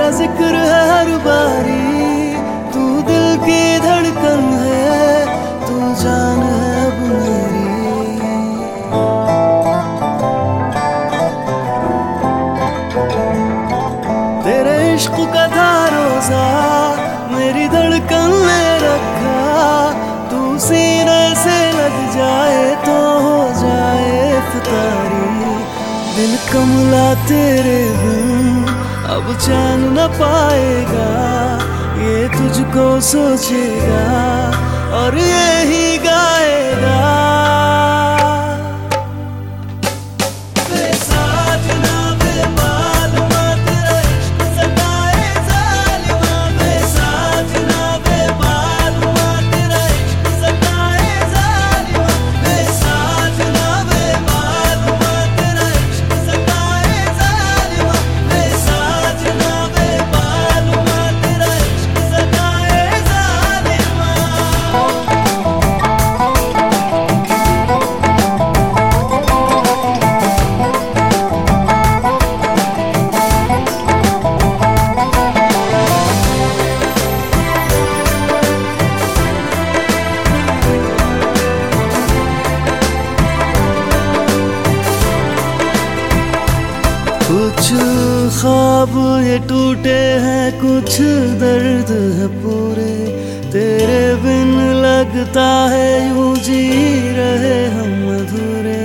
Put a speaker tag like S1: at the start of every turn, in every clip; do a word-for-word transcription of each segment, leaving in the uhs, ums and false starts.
S1: तेरा जिक्र है हर बारी, तू दिल की धड़कन है, तू जान है अब मेरी। तेरे इश्क का था रोजा मेरी धड़कन ने रखा, तू सीने से लग जाए तो हो जाए इफ्तारी। दिल कमला तेरे बिन अब चैन न पाएगा, ये तुझको सोचेगा और यही गाएगा। कुछ ख्वाब ये टूटे हैं, कुछ दर्द है पूरे, तेरे बिन लगता है यूं जी रहे हम अधूरे।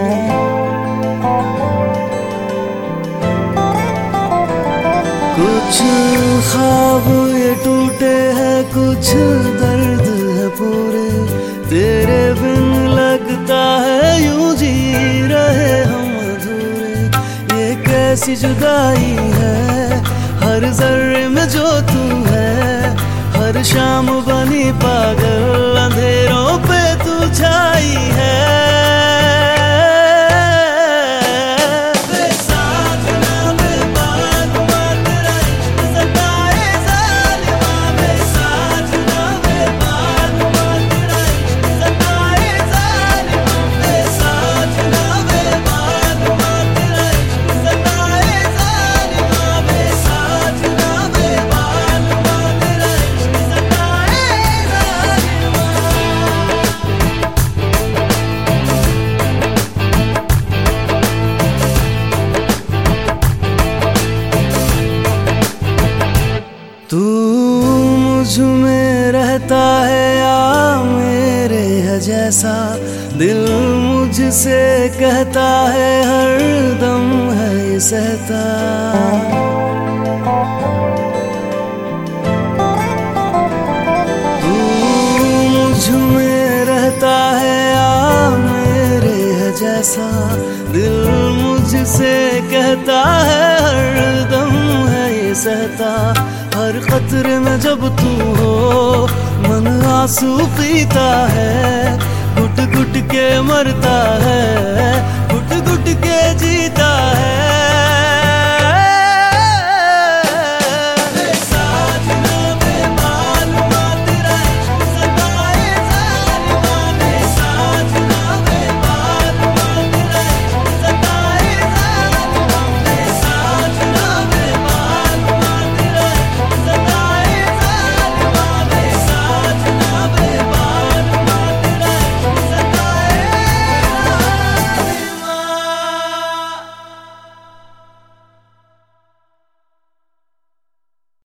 S1: कुछ ख्वाब ये टूटे हैं, कुछ दर्द है पूरे, तेरे बिन लगता है यूं जी रहे हम। कैसी जुदाई है हर जर्रे में जो तू है, हर शाम बनी पागल अंधेरों पे तू छाई है। तू मुझ में रहता है या मेरे है जैसा, दिल मुझसे कहता है हर दम है ये सहता। तू मुझ में रहता है या मेरे है जैसा, दिल मुझसे कहता है हर दम है ये सहता। हर खतरे में जब तू हो मन आंसू पीता है, घुट घुट के मरता है, घुट घुट के जी